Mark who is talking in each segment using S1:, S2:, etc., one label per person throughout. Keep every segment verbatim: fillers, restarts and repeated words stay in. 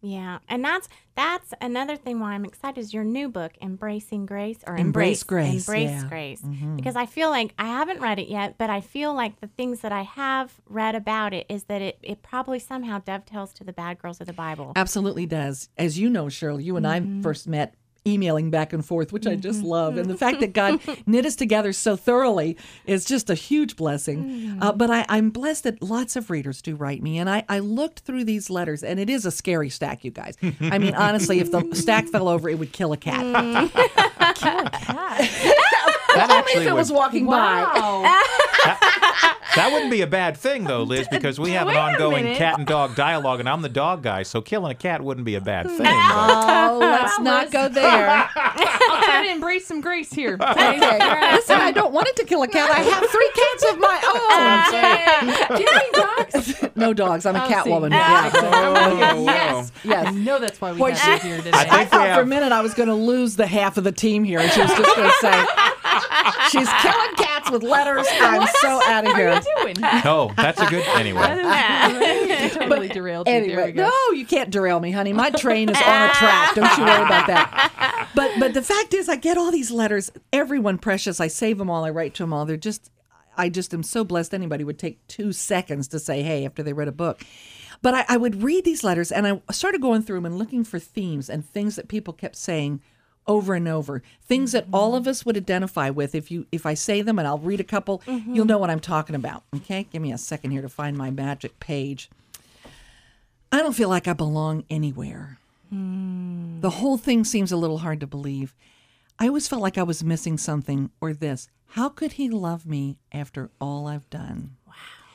S1: Yeah, and that's that's another thing why I'm excited is your new book, Embracing Grace, or
S2: Embrace
S1: Embrace
S2: Grace,
S1: Embrace
S2: yeah.
S1: Grace,
S2: Mhm.
S1: because I feel like I haven't read it yet, but I feel like the things that I have read about it is that it, it probably somehow dovetails to the bad girls of the Bible.
S2: Absolutely does. As you know, Shirley, you and
S1: Mm-hmm.
S2: I first met emailing back and forth, which I just love. And the fact that God knit us together so thoroughly is just a huge blessing.
S1: Mm-hmm.
S2: Uh, but I, I'm blessed that lots of readers do write me. And I, I looked through these letters, and it is a scary stack, you guys. I mean, honestly, if the stack fell over, it would kill a cat.
S1: Mm.
S3: That
S2: Only
S3: actually
S2: if it was
S3: would,
S2: walking by.
S3: that wouldn't be a bad thing, though, Liz, because we have an
S1: Wait a
S3: ongoing
S1: minute.
S3: cat and dog dialogue, and I'm the dog guy, so killing a cat wouldn't be a bad thing. but-
S2: Oh, let's not go there.
S4: I'll try to embrace some grace here.
S2: Okay. Listen, I don't want it to kill a cat. I have three cats of my own.
S4: Do you have any dogs?
S2: No dogs. I'm a
S4: Oh,
S2: cat
S4: see.
S2: woman.
S4: Yeah.
S2: Yeah.
S3: Oh,
S4: Yes.
S2: Yes.
S4: I know that's why we
S2: Boy,
S4: have
S2: she-
S4: you here today.
S3: I
S2: I
S3: think we
S2: thought for a
S3: have.
S2: minute I was going to lose the half of the team here, and she was just going to say, she's killing cats with letters. I'm so out of
S4: What are
S2: here.
S4: you doing?
S3: No, that's a good. Anyway.
S4: Totally derailed you. There
S2: Anyway,
S4: we go.
S2: no, you can't derail me, honey. My train is on a track. Don't you worry about that. But but the fact is, I get all these letters. Everyone precious. I save them all. I write to them all. They're just, I just am so blessed. Anybody would take two seconds to say, hey, after they read a book. But I, I would read these letters, and I started going through them and looking for themes and things that people kept saying over and over, things that all of us would identify with. If you if I say them, and I'll read a couple, you'll know what I'm talking about. Okay, give me a second here to find my magic page. I don't feel like I belong anywhere. The whole thing seems a little hard to believe. I always felt like I was missing something, or this. How could he love me after all I've done? Wow.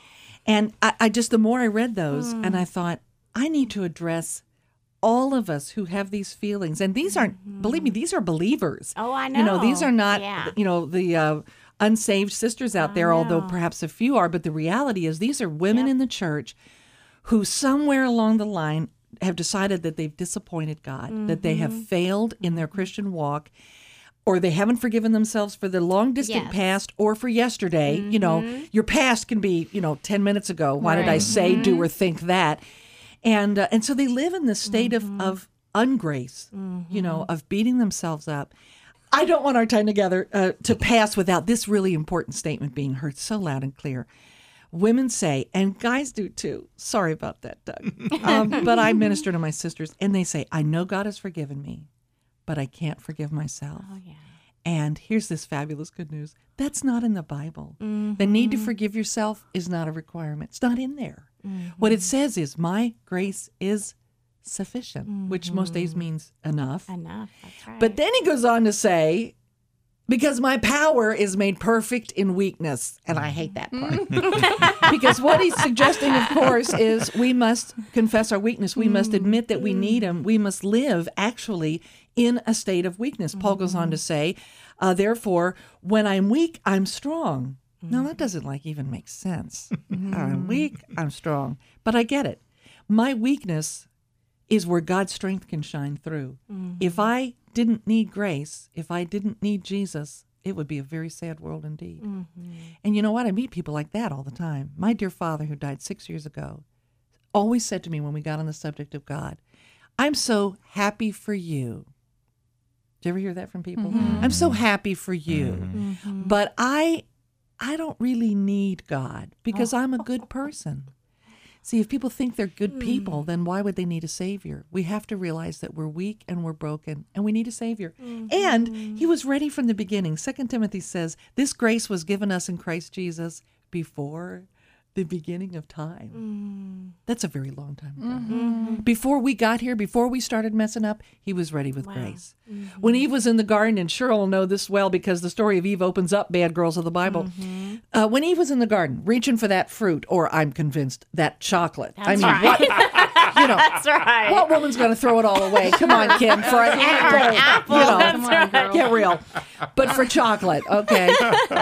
S2: And I, I just, the more I read those, and I thought, I need to address all of us who have these feelings. And these aren't, believe me, these are believers.
S1: Oh, I
S2: You know, these
S1: know.
S2: are not,
S1: Yeah.
S2: you know, the uh, unsaved sisters out there, although perhaps a few are. But the reality is, these are women in the church who somewhere along the line have decided that they've disappointed God, mm-hmm. that they have failed in their Christian walk, or they haven't forgiven themselves for the long distant
S1: Yes.
S2: past or for yesterday. Mm-hmm. You know, your past can be, you know, ten minutes ago. Why
S4: Right.
S2: did I say,
S1: Mm-hmm.
S2: do, or think that? And uh, and so they live in this state
S1: Mm-hmm.
S2: of, of ungrace, you know, of beating themselves up. I don't want our time together uh, to pass without this really important statement being heard so loud and clear. Women say, and guys do too, sorry about that, Doug, um, but I minister to my sisters, and they say, I know God has forgiven me, but I can't forgive myself.
S1: Oh, yeah.
S2: And here's this fabulous good news. That's not in the Bible.
S1: Mm-hmm.
S2: The need to forgive yourself is not a requirement. It's not in there.
S1: Mm-hmm.
S2: What it says is, my grace is sufficient,
S1: Mm-hmm.
S2: which most days means enough.
S1: Enough. That's right.
S2: But then he goes on to say, because my power is made perfect in weakness. And I hate that part. Because what he's suggesting, of course, is we must confess our weakness. We must admit that we need him. We must live, actually, in a state of weakness. Paul goes on to say, uh, therefore, when I'm weak, I'm strong. Now, that doesn't like even make sense. I'm weak, I'm strong. But I get it. My weakness is where God's strength can shine through. If I didn't need grace, if I didn't need Jesus, it would be a very sad world indeed. And you know what? I meet people like that all the time. My dear father, who died six years ago, always said to me when we got on the subject of God, I'm so happy for you. Did you ever hear that from people? I'm so happy for you. But I I don't really need God because I'm a good person. See, if people think they're good people, then why would they need a Savior? We have to realize that we're weak and we're broken, and we need a Savior. And he was ready from the beginning. Second Timothy says, this grace was given us in Christ Jesus before the beginning of time. That's a very long time ago. Before we got here, before we started messing up, he was ready with grace. When Eve was in the garden, and Cheryl will know this well because the story of Eve opens up bad girls of the Bible. Uh, when Eve was in the garden, reaching for that fruit, or I'm convinced, that chocolate. I
S1: That's
S2: mean,
S1: right.
S2: what, you know,
S1: That's right.
S2: what woman's going to throw it all away? Come on, Kim, for an apple.
S1: apple,
S2: You know,
S1: that's
S4: Come on, girl.
S2: get real. But for chocolate, okay.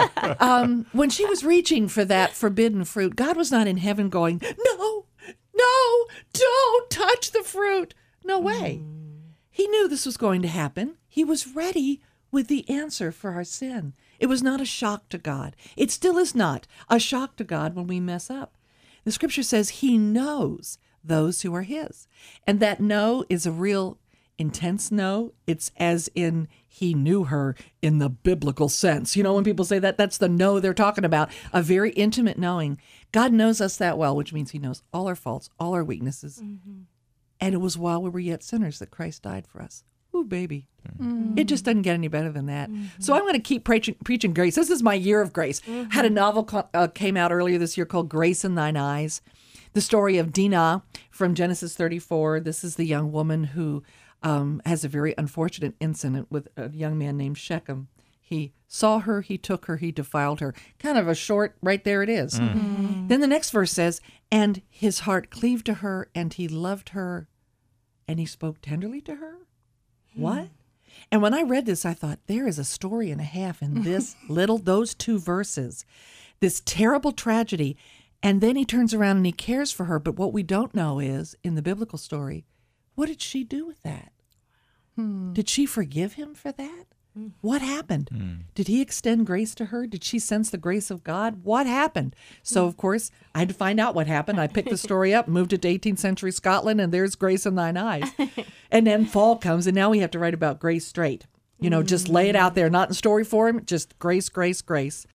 S2: Um, when she was reaching for that forbidden fruit, God was not in heaven going, no, no, don't touch the fruit. No way. He knew this was going to happen. He was ready with the answer for our sin. It was not a shock to God. It still is not a shock to God when we mess up. The scripture says he knows those who are his. And that no is a real intense no. It's as in he knew her in the biblical sense. You know, when people say that, that's the no they're talking about, a very intimate knowing. God knows us that well, which means he knows all our faults, all our weaknesses. Mm-hmm. And it was while we were yet sinners that Christ died for us. Ooh, baby. Mm-hmm. It just doesn't get any better than that. Mm-hmm. So I'm going to keep preaching, preaching grace. This is my year of grace. Mm-hmm. Had a novel co- uh, came out earlier this year called Grace in Thine Eyes. The story of Dinah from Genesis thirty-four. This is the young woman who um, has a very unfortunate incident with a young man named Shechem. He saw her, he took her, he defiled her. Kind of a short, right there it is. Mm-hmm. Then the next verse says, and his heart cleaved to her, and he loved her, and he spoke tenderly to her. What? And when I read this, I thought, there is a story and a half in this little, those two verses, this terrible tragedy. And then he turns around and he cares for her. But what we don't know is, in the biblical story, what did she do with that? Hmm. Did she forgive him for that? Hmm. What happened? Hmm. Did he extend grace to her? Did she sense the grace of God? What happened? So, of course, I had to find out what happened. I picked the story up, moved it to eighteenth century Scotland, and there's Grace in Thine Eyes. And then fall comes, and now we have to write about grace straight. You know, mm-hmm. just lay it out there, not in story form, just grace, grace, grace.